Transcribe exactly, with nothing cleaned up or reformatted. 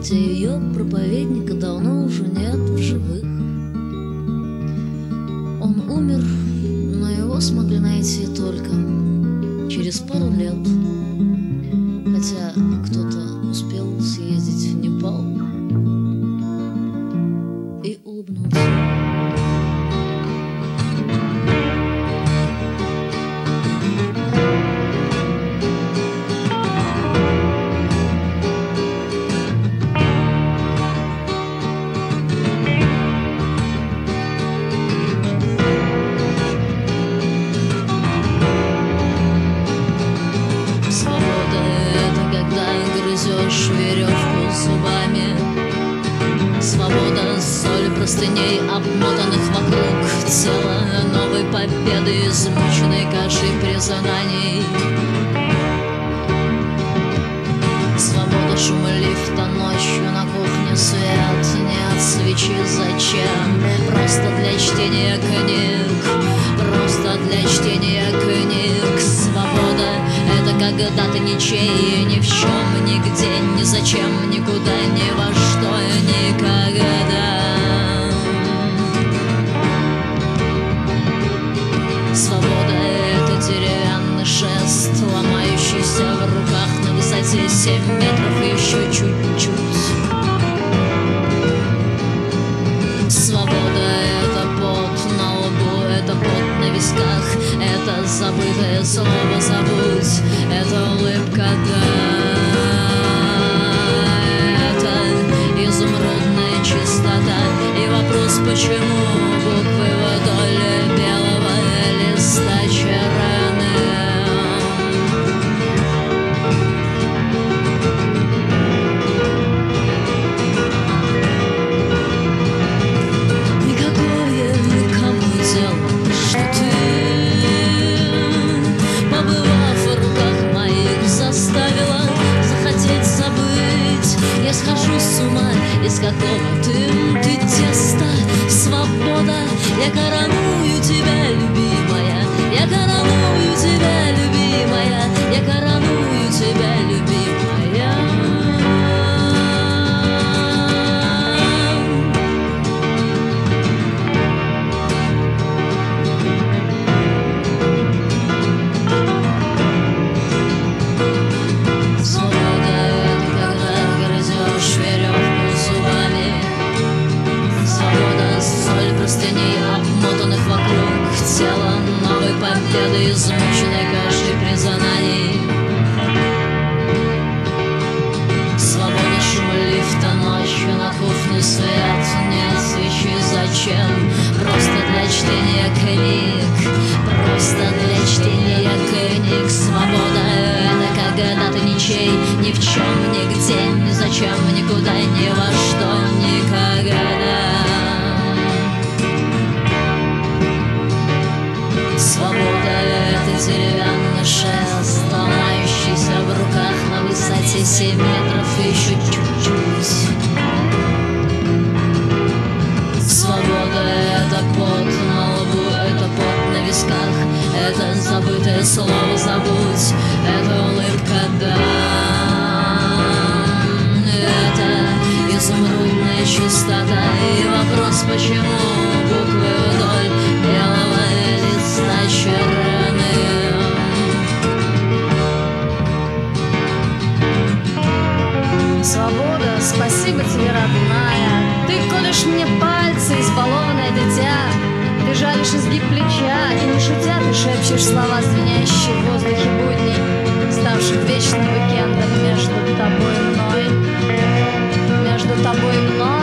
хотя ее проповедника давно уже нет в живых. Он умер, но его смогли найти только через пару лет, хотя кто-то успел съездить в Непал и улыбнуться. Веревку зубами. Свобода, соль простыней, обмотанных вокруг тела новой победы, измученной кашей признаний. Свобода, шум лифта ночью на кухне, свет, нет свечи, зачем? Просто для чтения книг, просто для чтения книг. Свобода — это когда ты ничей, ни в чем, нигде, ни зачем, никуда, ни во что, никогда. Свобода — это деревянный шест, ломающийся в руках на высоте семь метров и еще чуть-чуть. Свобода — это пот на лбу, это пот на висках, это забытое слово «забудь», это улыбка «да». Это изумрудная чистота и вопрос «почему?» буквы вдоль белого листа черным. Никакое никому дело, что ты, побывав в руках моих, заставила захотеть забыть. Я схожу с ума, из какого ты, ты теста. Свобода, я короную тебя, любимая, я короную тебя, любимая, я короную тебя, любимая. Свобода — это когда грызешь веревку зубами. Свобода, соль простыней, обмотанных вокруг тела новой победы, измученной кашей признаний. Свобода, шум лифта ночью на кухне, свет, нет свечи, зачем? Просто для чтения книг, просто для чтения книг. Свобода — это когда ты ничей, ни в чем, нигде, ни зачем, никуда, ни во что, никогда. Свобода — это деревянный шест, ломающийся в руках на высоте семь метров и еще чуть-чуть. Свобода — это пот на лбу, это пот на висках, это забытое слово «забудь», это улыбка «да». Это изумрудная чистота и вопрос «почему?» буквы вдоль белого листа черным. Свобода, спасибо тебе, родная. Ты колешь мне пальцы, избалованное дитя. Ты жалишь изгиб плеча и, не шутя, ты шепчешь слова, звенящие в воздухе будней, ставших вечным уикендом между тобой и мной. Между тобой и мной.